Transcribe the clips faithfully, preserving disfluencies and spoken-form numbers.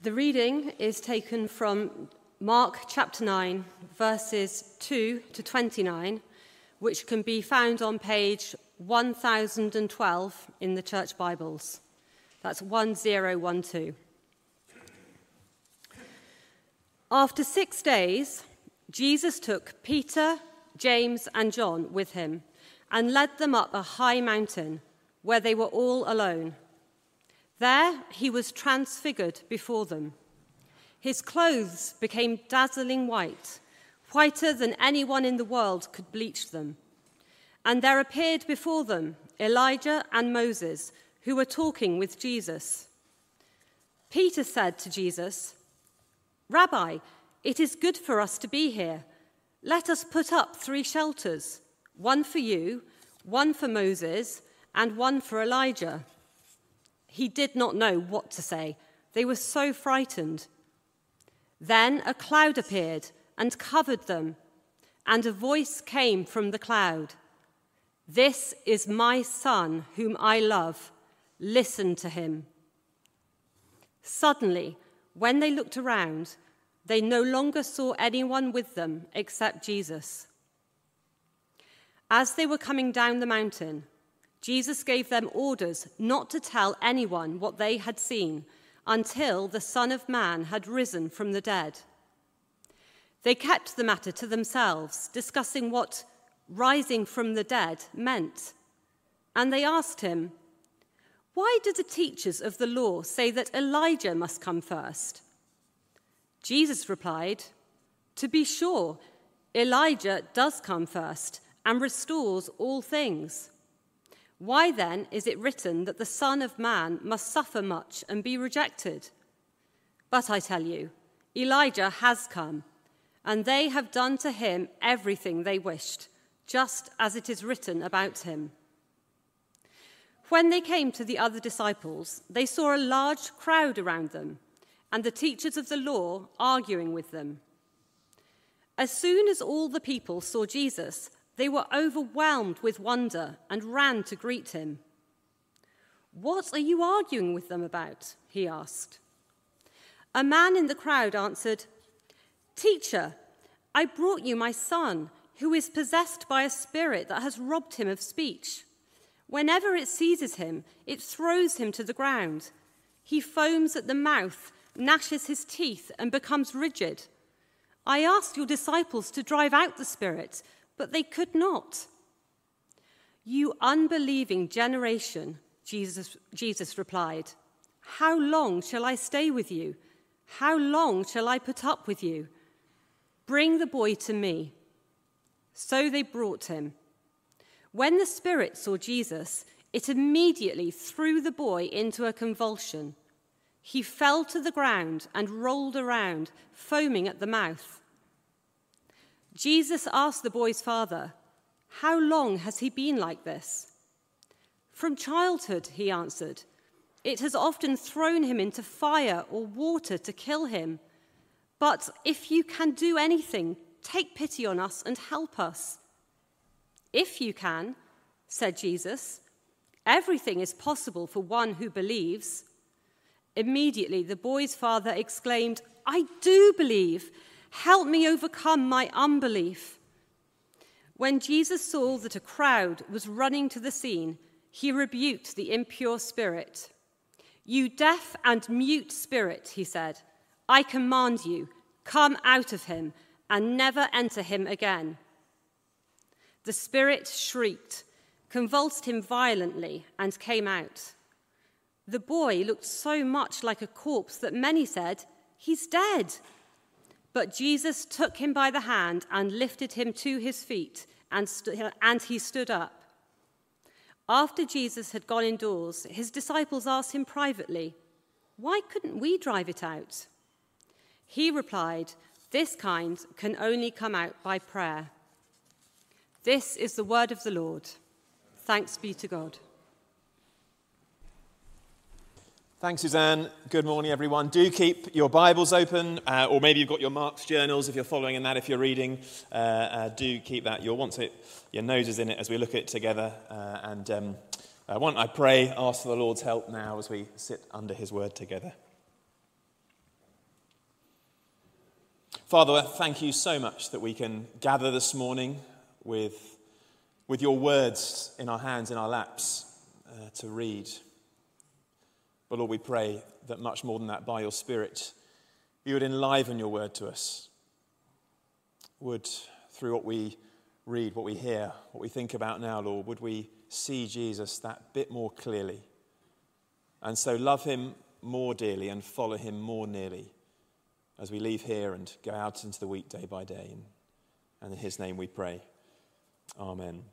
The reading is taken from Mark chapter nine, verses two to twenty-nine, which can be found on page one thousand twelve in the Church Bibles. That's one thousand twelve. After six days, Jesus took Peter, James, and John with him and led them up a high mountain where they were all alone. There he was transfigured before them. His clothes became dazzling white, whiter than anyone in the world could bleach them. And there appeared before them Elijah and Moses, who were talking with Jesus. Peter said to Jesus, "Rabbi, it is good for us to be here. Let us put up three shelters, one for you, one for Moses, and one for Elijah." He did not know what to say. They were so frightened. Then a cloud appeared and covered them, and a voice came from the cloud. "This is my son, whom I love. Listen to him." Suddenly, when they looked around, they no longer saw anyone with them except Jesus. As they were coming down the mountain, Jesus gave them orders not to tell anyone what they had seen until the Son of Man had risen from the dead. They kept the matter to themselves, discussing what rising from the dead meant. And they asked him, "Why do the teachers of the law say that Elijah must come first?" Jesus replied, "To be sure, Elijah does come first and restores all things. Why then is it written that the Son of Man must suffer much and be rejected? But I tell you, Elijah has come, and they have done to him everything they wished, just as it is written about him." When they came to the other disciples, they saw a large crowd around them, and the teachers of the law arguing with them. As soon as all the people saw Jesus, they were overwhelmed with wonder and ran to greet him. "What are you arguing with them about?" he asked. A man in the crowd answered, "Teacher, I brought you my son, who is possessed by a spirit that has robbed him of speech. Whenever it seizes him, it throws him to the ground. He foams at the mouth, gnashes his teeth, and becomes rigid. I asked your disciples to drive out the spirit, but they could not." "You unbelieving generation," Jesus, Jesus replied, "how long shall I stay with you? How long shall I put up with you? Bring the boy to me." So they brought him. When the spirit saw Jesus, it immediately threw the boy into a convulsion. He fell to the ground and rolled around, foaming at the mouth. Jesus asked the boy's father, "How long has he been like this?" "From childhood," he answered. "It has often thrown him into fire or water to kill him. But if you can do anything, take pity on us and help us." "If you can," said Jesus, "everything is possible for one who believes." Immediately the boy's father exclaimed, "I do believe. Help me overcome my unbelief." When Jesus saw that a crowd was running to the scene, he rebuked the impure spirit. "You deaf and mute spirit," he said, "I command you, come out of him and never enter him again." The spirit shrieked, convulsed him violently, and came out. The boy looked so much like a corpse that many said, "He's dead." But Jesus took him by the hand and lifted him to his feet, and, st- and he stood up. After Jesus had gone indoors, his disciples asked him privately, "Why couldn't we drive it out?" He replied, "This kind can only come out by prayer." This is the word of the Lord. Thanks be to God. Thanks, Suzanne. Good morning, everyone. Do keep your Bibles open, uh, or maybe you've got your Mark's journals if you're following in that, if you're reading. Uh, uh, do keep that. You'll want it, your noses in it as we look at it together. Uh, and um, I want, I pray, ask for the Lord's help now as we sit under his word together. Father, thank you so much that we can gather this morning with, with your words in our hands, in our laps, uh, to read. But Lord, we pray that much more than that, by your Spirit, you would enliven your word to us. Would, through what we read, what we hear, what we think about now, Lord, would we see Jesus that bit more clearly, and so love him more dearly and follow him more nearly as we leave here and go out into the week day by day. And, and in his name we pray. Amen.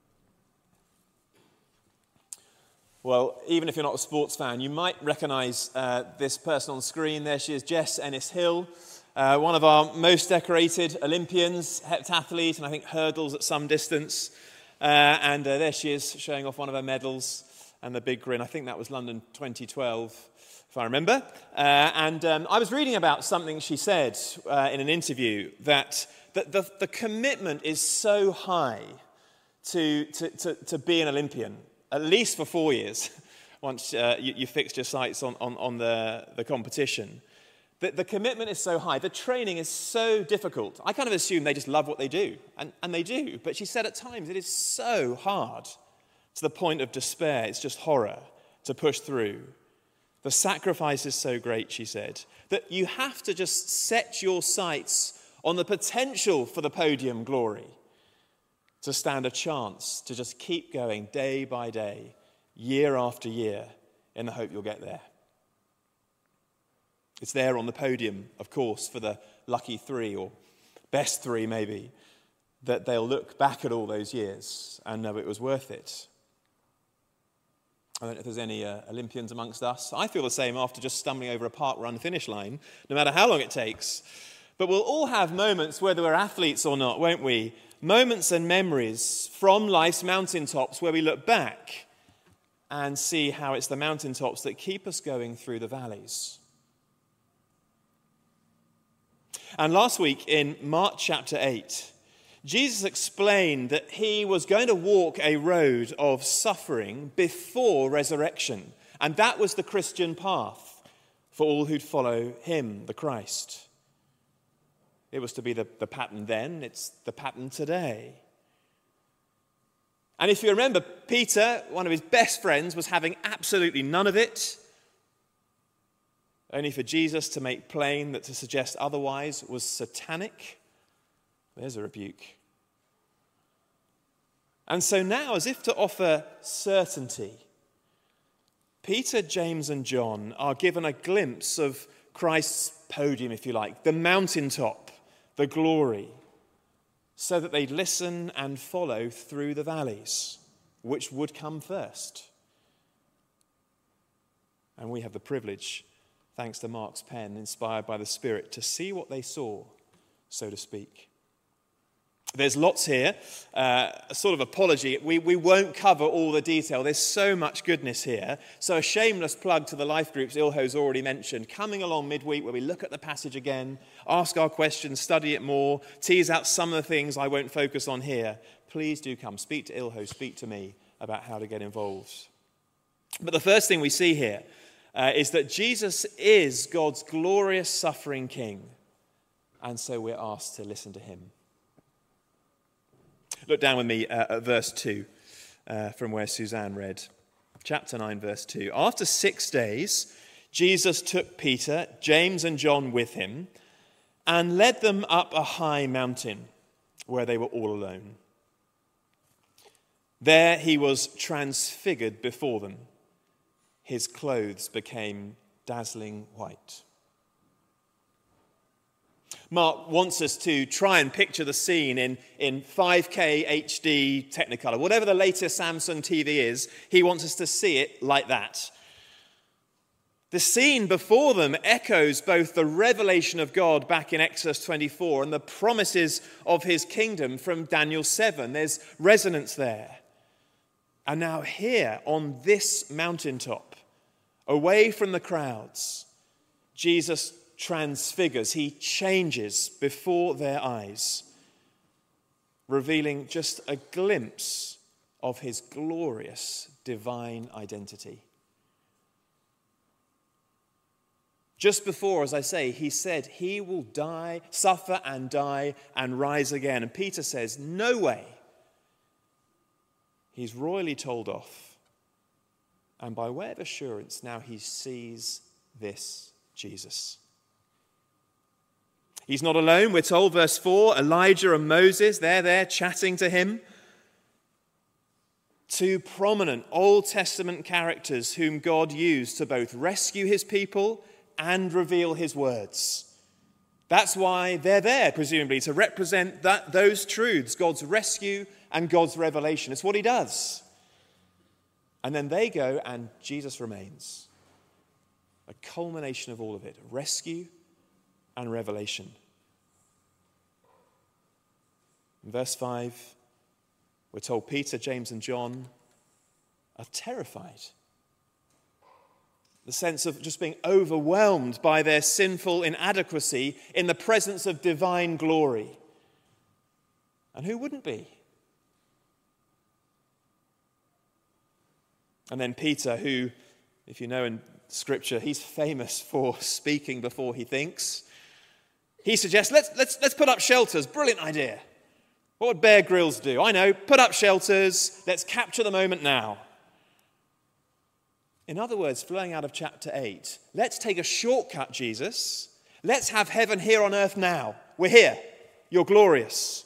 Well, even if you're not a sports fan, you might recognise uh, this person on screen. There she is, Jess Ennis-Hill, uh, one of our most decorated Olympians, heptathlete, and I think hurdles at some distance. Uh, and uh, there she is, showing off one of her medals and the big grin. I think that was London twenty twelve, if I remember. Uh, and um, I was reading about something she said uh, in an interview, that the, the, the commitment is so high to, to, to, to be an Olympian, at least for four years, once uh, you, you fixed your sights on, on, on the, the competition. The, the commitment is so high. The training is so difficult. I kind of assume they just love what they do, and, and they do. But she said at times it is so hard, to the point of despair. It's just horror to push through. The sacrifice is so great, she said, that you have to just set your sights on the potential for the podium glory to stand a chance to just keep going day by day, year after year, in the hope you'll get there. It's there on the podium, of course, for the lucky three, or best three maybe, that they'll look back at all those years and know it was worth it. I don't know if there's any uh, Olympians amongst us. I feel the same after just stumbling over a park run finish line, no matter how long it takes. But we'll all have moments, whether we're athletes or not, won't we? Moments and memories from life's mountaintops where we look back and see how it's the mountaintops that keep us going through the valleys. And last week in Mark chapter eight, Jesus explained that he was going to walk a road of suffering before resurrection. And that was the Christian path for all who'd follow him, the Christ. It was to be the, the pattern then, it's the pattern today. And if you remember, Peter, one of his best friends, was having absolutely none of it, only for Jesus to make plain that to suggest otherwise was satanic. There's a rebuke. And so now, as if to offer certainty, Peter, James, and John are given a glimpse of Christ's podium, if you like, the mountaintop, the glory, so that they'd listen and follow through the valleys, which would come first. And we have the privilege, thanks to Mark's pen, inspired by the Spirit, to see what they saw, so to speak. There's lots here, uh, a sort of apology. We, we won't cover all the detail. There's so much goodness here. So a shameless plug to the life groups Ilho's already mentioned. Coming along midweek where we look at the passage again, ask our questions, study it more, tease out some of the things I won't focus on here. Please do come. Speak to Ilho, speak to me about how to get involved. But the first thing we see here uh, is that Jesus is God's glorious suffering King. And so we're asked to listen to him. Look down with me uh, at verse two, uh, from where Suzanne read. Chapter nine, verse two. After six days, Jesus took Peter, James, and John with him and led them up a high mountain where they were all alone. There he was transfigured before them. His clothes became dazzling white. Mark wants us to try and picture the scene in, in five K H D Technicolor. Whatever the latest Samsung T V is, he wants us to see it like that. The scene before them echoes both the revelation of God back in Exodus twenty-four and the promises of his kingdom from Daniel seven. There's resonance there. And now here on this mountaintop, away from the crowds, Jesus transfigures, he changes before their eyes, revealing just a glimpse of his glorious divine identity. Just before, as I say, he said he will die, suffer and die and rise again. And Peter says, no way. He's royally told off. And by way of assurance, now he sees this Jesus. He's not alone. We're told, verse four, Elijah and Moses, they're there chatting to him. Two prominent Old Testament characters whom God used to both rescue his people and reveal his words. That's why they're there, presumably, to represent that, those truths, God's rescue and God's revelation. It's what he does. And then they go and Jesus remains. A culmination of all of it, rescue and revelation. In verse five, we're told Peter, James and John are terrified. The sense of just being overwhelmed by their sinful inadequacy in the presence of divine glory. And who wouldn't be? And then Peter, who, if you know in Scripture, he's famous for speaking before he thinks. He suggests, let's, let's, let's put up shelters. Brilliant idea. What would Bear Grylls do? I know, put up shelters. Let's capture the moment now. In other words, flowing out of chapter eight, let's take a shortcut, Jesus. Let's have heaven here on earth now. We're here. You're glorious.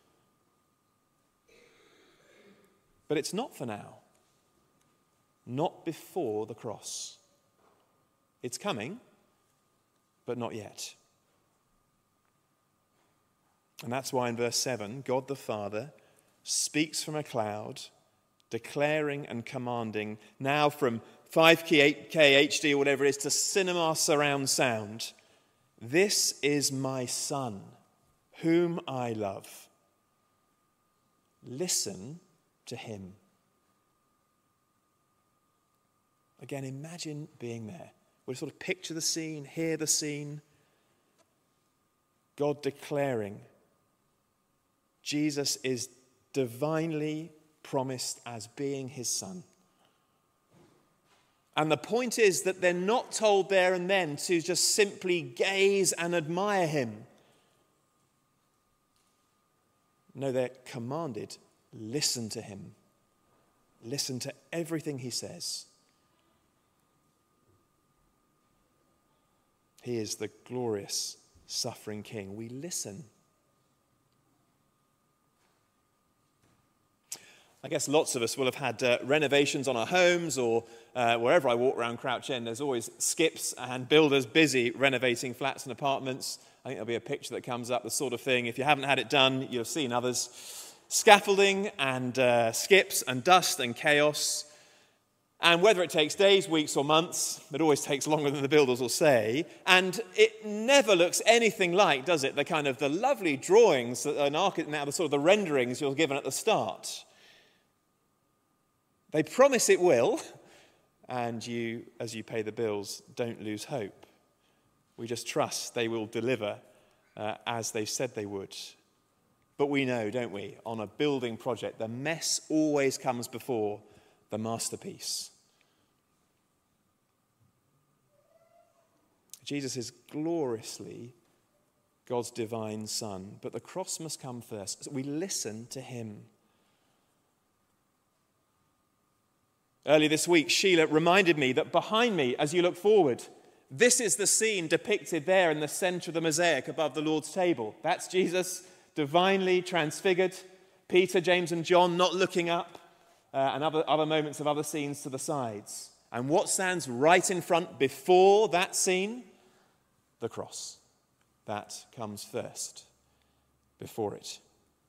But it's not for now. Not before the cross. It's coming, but not yet. And that's why in verse seven, God the Father speaks from a cloud, declaring and commanding, now from five K, eight K H D or whatever it is, to cinema surround sound. This is my Son, whom I love. Listen to him. Again, imagine being there. We sort of picture the scene, hear the scene. God declaring Jesus is divinely promised as being his Son. And the point is that they're not told there and then to just simply gaze and admire him. No, they're commanded, listen to him. Listen to everything he says. He is the glorious, suffering King. We listen. I guess lots of us will have had uh, renovations on our homes, or uh, wherever I walk around Crouch End, there's always skips and builders busy renovating flats and apartments. I think there'll be a picture that comes up, the sort of thing. If you haven't had it done, you'll have seen others. Scaffolding and uh, skips and dust and chaos. And whether it takes days, weeks or months, it always takes longer than the builders will say. And it never looks anything like, does it, the kind of the lovely drawings, that an architect, now the sort of the renderings you're given at the start. They promise it will, and you, as you pay the bills, don't lose hope. We just trust they will deliver uh, as they said they would. But we know, don't we, on a building project, the mess always comes before the masterpiece. Jesus is gloriously God's divine Son, but the cross must come first. So we listen to him. Earlier this week, Sheila reminded me that behind me, as you look forward, this is the scene depicted there in the center of the mosaic above the Lord's table. That's Jesus, divinely transfigured. Peter, James, and John not looking up, uh, and other, other moments of other scenes to the sides. And what stands right in front before that scene? The cross. That comes first before it.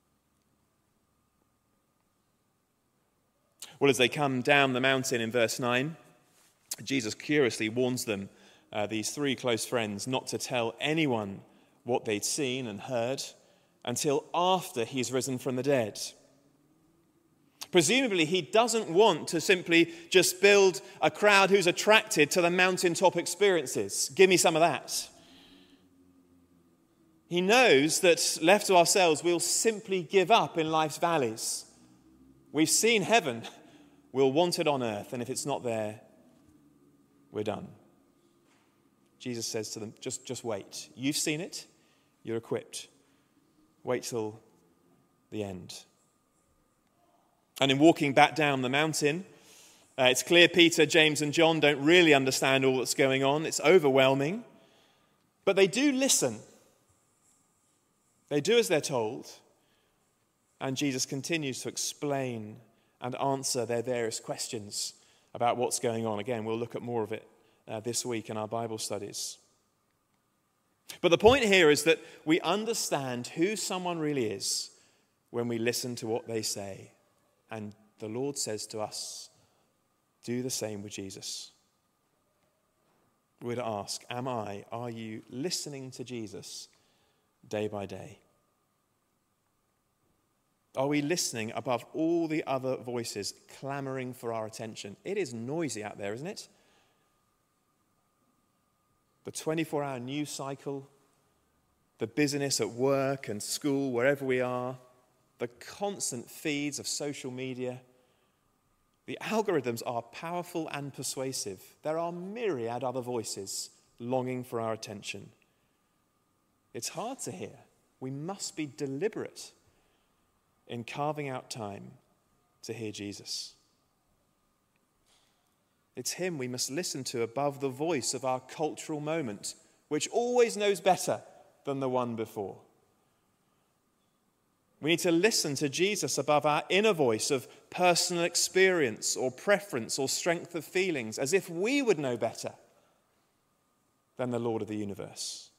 Well, as they come down the mountain in verse nine, Jesus curiously warns them, uh, these three close friends, not to tell anyone what they'd seen and heard until after he's risen from the dead. Presumably, he doesn't want to simply just build a crowd who's attracted to the mountaintop experiences. Give me some of that. He knows that left to ourselves, we'll simply give up in life's valleys. We've seen heaven. We'll want it on earth, and if it's not there, we're done. Jesus says to them, just, just wait. You've seen it. You're equipped. Wait till the end. And in walking back down the mountain, uh, it's clear Peter, James, and John don't really understand all that's going on. It's overwhelming. But they do listen. They do as they're told. And Jesus continues to explain and answer their various questions about what's going on. Again, we'll look at more of it uh, this week in our Bible studies. But the point here is that we understand who someone really is when we listen to what they say. And the Lord says to us, do the same with Jesus. We're to ask, am I, are you listening to Jesus day by day? Are we listening above all the other voices clamoring for our attention? It is noisy out there, isn't it? The twenty-four hour news cycle, the busyness at work and school, wherever we are, the constant feeds of social media. The algorithms are powerful and persuasive. There are myriad other voices longing for our attention. It's hard to hear. We must be deliberate in carving out time to hear Jesus. It's him we must listen to above the voice of our cultural moment, which always knows better than the one before. We need to listen to Jesus above our inner voice of personal experience or preference or strength of feelings, as if we would know better than the Lord of the universe.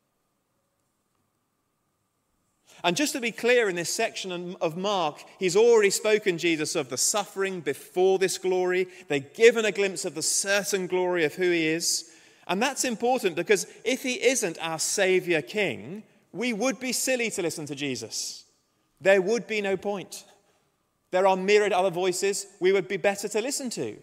And just to be clear, in this section of Mark, he's already spoken, Jesus, of the suffering before this glory. They're given a glimpse of the certain glory of who he is. And that's important because if he isn't our Saviour King, we would be silly to listen to Jesus. There would be no point. There are myriad other voices we would be better to listen to.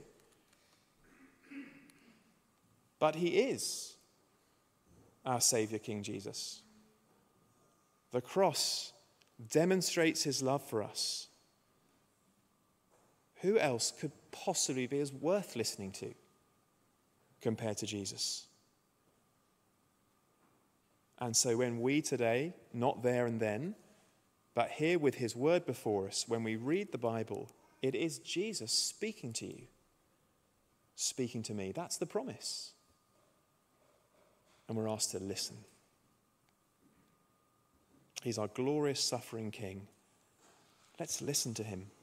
But he is our Saviour King Jesus. The cross demonstrates his love for us. Who else could possibly be as worth listening to compared to Jesus? And so when we today, not there and then, but here with his word before us, when we read the Bible, it is Jesus speaking to you, speaking to me. That's the promise. And we're asked to listen. He's our glorious suffering King. Let's listen to him.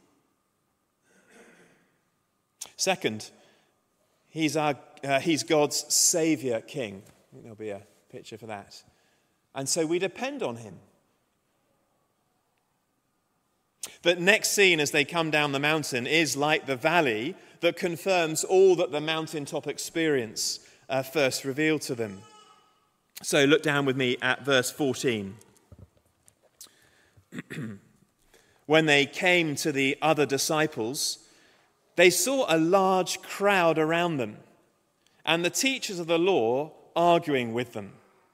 Second, he's, our, uh, he's God's Saviour King. I think there'll be a picture for that. And so we depend on him. The next scene as they come down the mountain is like the valley that confirms all that the mountaintop experience uh, first revealed to them. So look down with me at verse fourteen. When they came to the other disciples, they saw a large crowd around them and the teachers of the law arguing with them.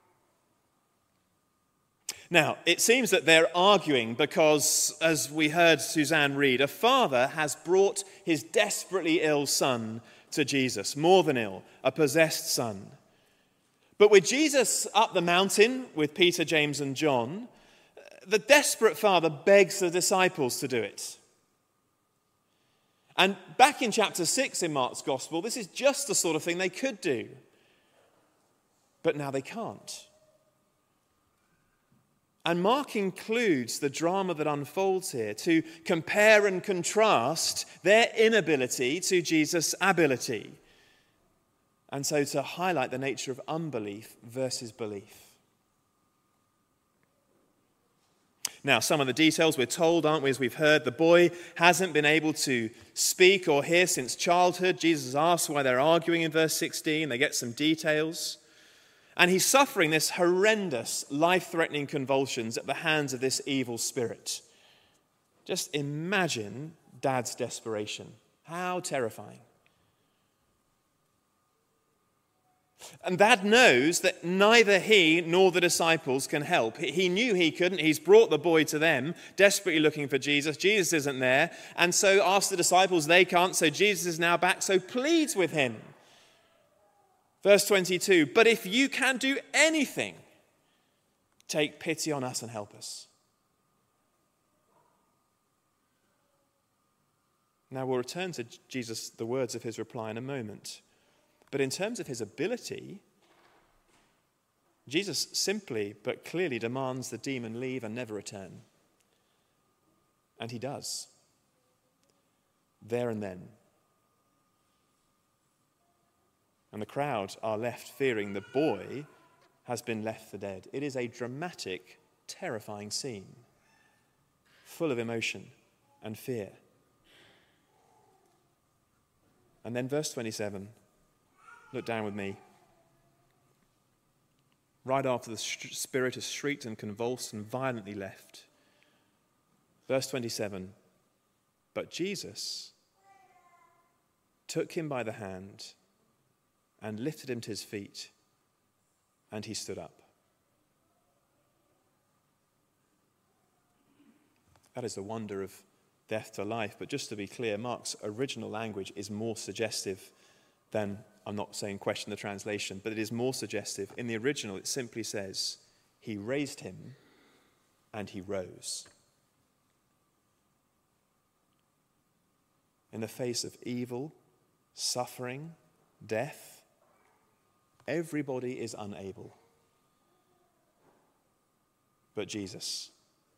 Now, it seems that they're arguing because, as we heard Suzanne read, a father has brought his desperately ill son to Jesus, more than ill, a possessed son. But with Jesus up the mountain with Peter, James, and John, the desperate father begs the disciples to do it. And back in chapter six in Mark's Gospel, this is just the sort of thing they could do. But now they can't. And Mark includes the drama that unfolds here to compare and contrast their inability to Jesus' ability. And so to highlight the nature of unbelief versus belief. Now, some of the details we're told, aren't we, as we've heard, the boy hasn't been able to speak or hear since childhood. Jesus asks why they're arguing in verse sixteen. They get some details. And he's suffering this horrendous, life-threatening convulsions at the hands of this evil spirit. Just imagine Dad's desperation. How terrifying. And Dad knows that neither he nor the disciples can help. He knew he couldn't. He's brought the boy to them, desperately looking for Jesus. Jesus isn't there. And so asks the disciples, they can't. So Jesus is now back, so pleads with him. Verse twenty-two, but if you can do anything, take pity on us and help us. Now we'll return to Jesus, the words of his reply in a moment. But in terms of his ability, Jesus simply but clearly demands the demon leave and never return. And he does. There and then. And the crowd are left fearing the boy has been left for dead. It is a dramatic, terrifying scene, full of emotion and fear. And then verse twenty-seven, look down with me. Right after the spirit has shrieked and convulsed and violently left. Verse twenty-seven, but Jesus took him by the hand and lifted him to his feet, and he stood up. That is the wonder of death to life. But just to be clear, Mark's original language is more suggestive than, I'm not saying question the translation, but it is more suggestive. In the original, it simply says, he raised him and he rose. In the face of evil, suffering, death, everybody is unable. But Jesus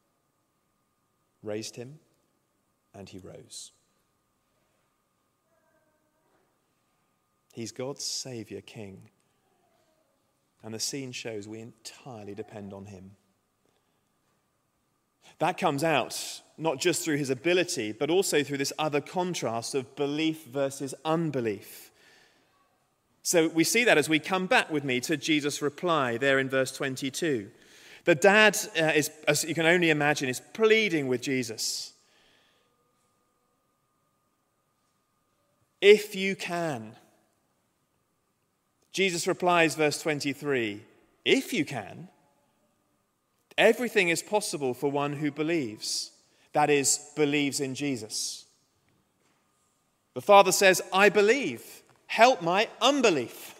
raised him and he rose. He's God's Saviour King. And the scene shows we entirely depend on him. That comes out not just through his ability, but also through this other contrast of belief versus unbelief. So we see that as we come back with me to Jesus' reply there in verse twenty-two. The dad, uh, is, as you can only imagine, is pleading with Jesus. If you can. Jesus replies, verse twenty-three, if you can, everything is possible for one who believes. That is, believes in Jesus. The father says, I believe. Help my unbelief.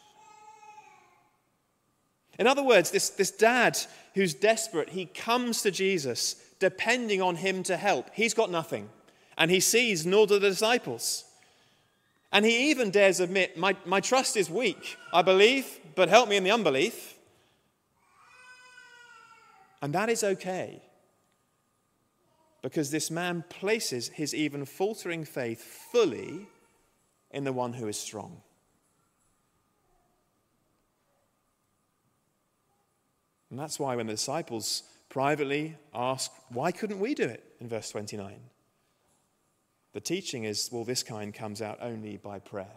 In other words, this, this dad who's desperate, he comes to Jesus depending on him to help. He's got nothing. And he sees nor do the disciples. And he even dares admit, my, my trust is weak. I believe, but help me in the unbelief. And that is okay. Because this man places his even faltering faith fully in the one who is strong. And that's why when the disciples privately ask, why couldn't we do it? In verse twenty-nine. The teaching is, well, this kind comes out only by prayer.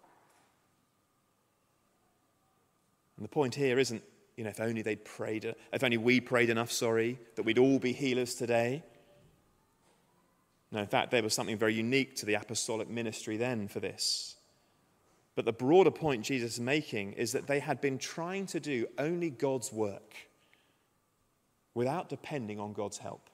And the point here isn't, you know, if only they'd prayed, if only we prayed enough, sorry, that we'd all be healers today. No, in fact, there was something very unique to the apostolic ministry then for this. But the broader point Jesus is making is that they had been trying to do only God's work without depending on God's help.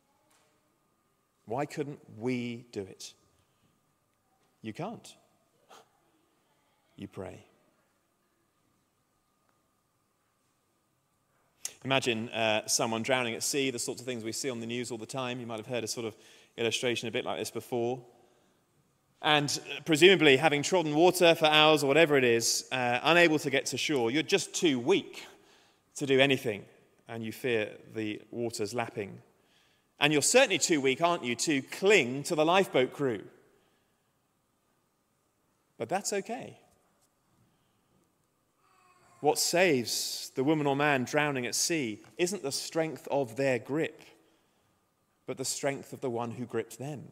Why couldn't we do it? You can't. You pray. Imagine uh, someone drowning at sea, the sorts of things we see on the news all the time. You might have heard a sort of illustration a bit like this before. And presumably having trodden water for hours or whatever it is, uh, unable to get to shore, you're just too weak to do anything, and you fear the waters lapping. And you're certainly too weak, aren't you, to cling to the lifeboat crew. But that's okay. What saves the woman or man drowning at sea isn't the strength of their grip, but the strength of the one who gripped them.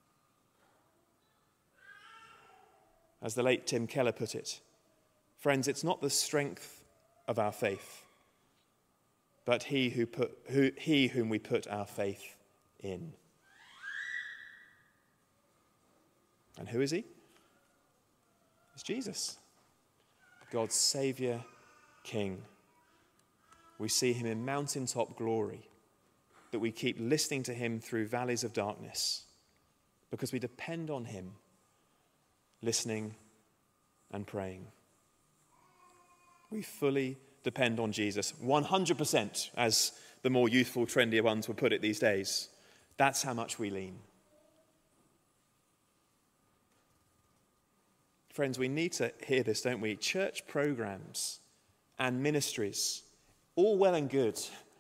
As the late Tim Keller put it, friends, it's not the strength of our faith, but he who put who he whom we put our faith in. And who is he? It's Jesus, God's Saviour King. We see him in mountaintop glory, that we keep listening to him through valleys of darkness, because we depend on him, listening and praying. We fully depend on Jesus, one hundred percent, as the more youthful, trendier ones would put it these days. That's how much we lean. Friends, we need to hear this, don't we? Church programs and ministries, all well and good,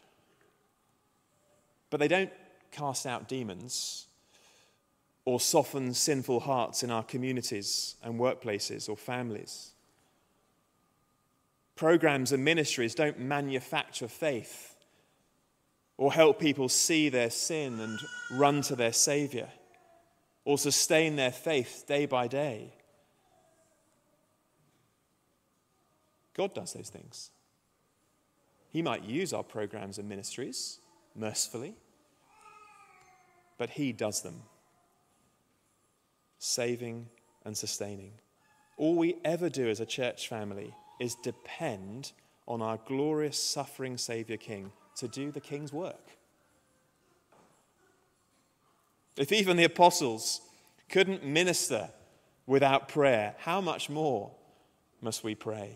but they don't cast out demons or soften sinful hearts in our communities and workplaces or families. Programs and ministries don't manufacture faith or help people see their sin and run to their Saviour or sustain their faith day by day. God does those things. He might use our programs and ministries mercifully, but he does them, saving and sustaining. All we ever do as a church family is depend on our glorious suffering Saviour King to do the King's work. If even the apostles couldn't minister without prayer, how much more must we pray?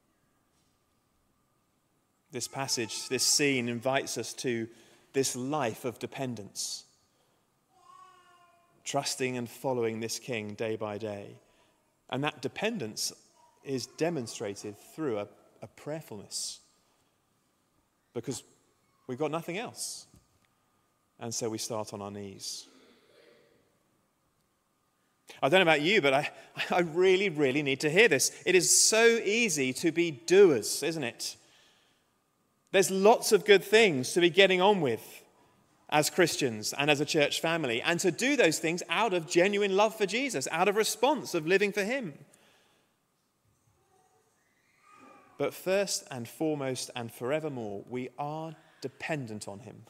This passage, this scene invites us to this life of dependence, trusting and following this King day by day. And that dependence is demonstrated through a, a prayerfulness, because we've got nothing else. And so we start on our knees. I don't know about you, but I, I really, really need to hear this. It is so easy to be doers, isn't it? There's lots of good things to be getting on with as Christians and as a church family, and to do those things out of genuine love for Jesus, out of response of living for him. But first and foremost and forevermore, we are dependent on him.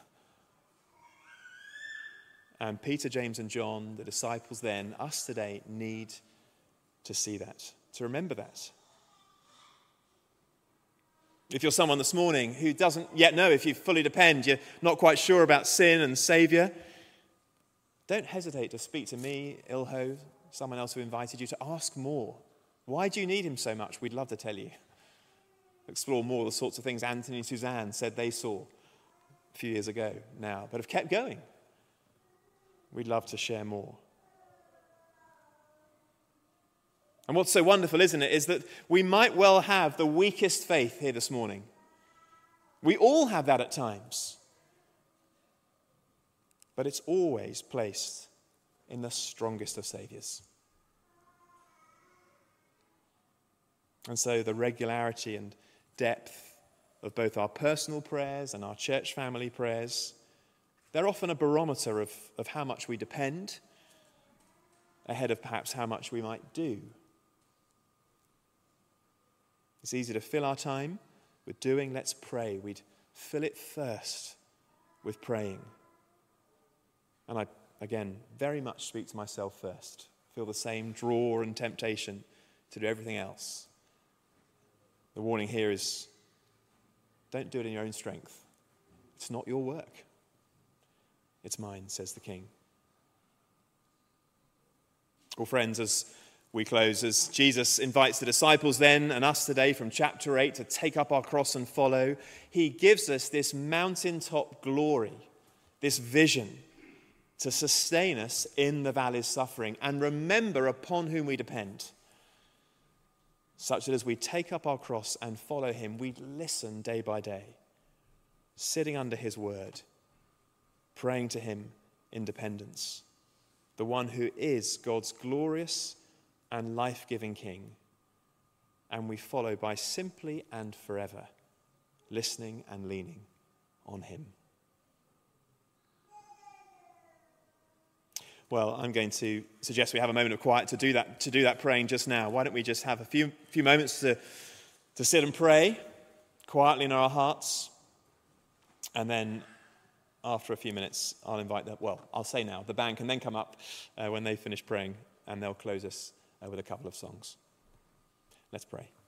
And Peter, James, and John, the disciples then, us today, need to see that, to remember that. If you're someone this morning who doesn't yet know if you fully depend, you're not quite sure about sin and Saviour, don't hesitate to speak to me, Ilho, someone else who invited you, to ask more. Why do you need him so much? We'd love to tell you. Explore more the sorts of things Anthony and Suzanne said they saw a few years ago now, but have kept going. We'd love to share more. And what's so wonderful, isn't it, is that we might well have the weakest faith here this morning. We all have that at times. But it's always placed in the strongest of Saviours. And so the regularity and depth of both our personal prayers and our church family prayers, they're often a barometer of, of how much we depend, ahead of perhaps how much we might do. It's easy to fill our time with doing. Let's pray. We'd fill it first with praying. And I, again, very much speak to myself first. Feel the same draw and temptation to do everything else. The warning here is, don't do it in your own strength. It's not your work. It's mine, says the King. Well, friends, as we close, as Jesus invites the disciples then and us today from chapter eight to take up our cross and follow, he gives us this mountaintop glory, this vision to sustain us in the valley's suffering and remember upon whom we depend, such that as we take up our cross and follow him, we listen day by day, sitting under his word, praying to him in dependence, the one who is God's glorious and life-giving King, and we follow by simply and forever listening and leaning on him. Well, I'm going to suggest we have a moment of quiet to do that, to do that praying just now. Why don't we just have a few few moments to, to sit and pray quietly in our hearts, and then after a few minutes, I'll invite the, well, I'll say now, the band can then come up uh, when they finish praying, and they'll close us uh, with a couple of songs. Let's pray.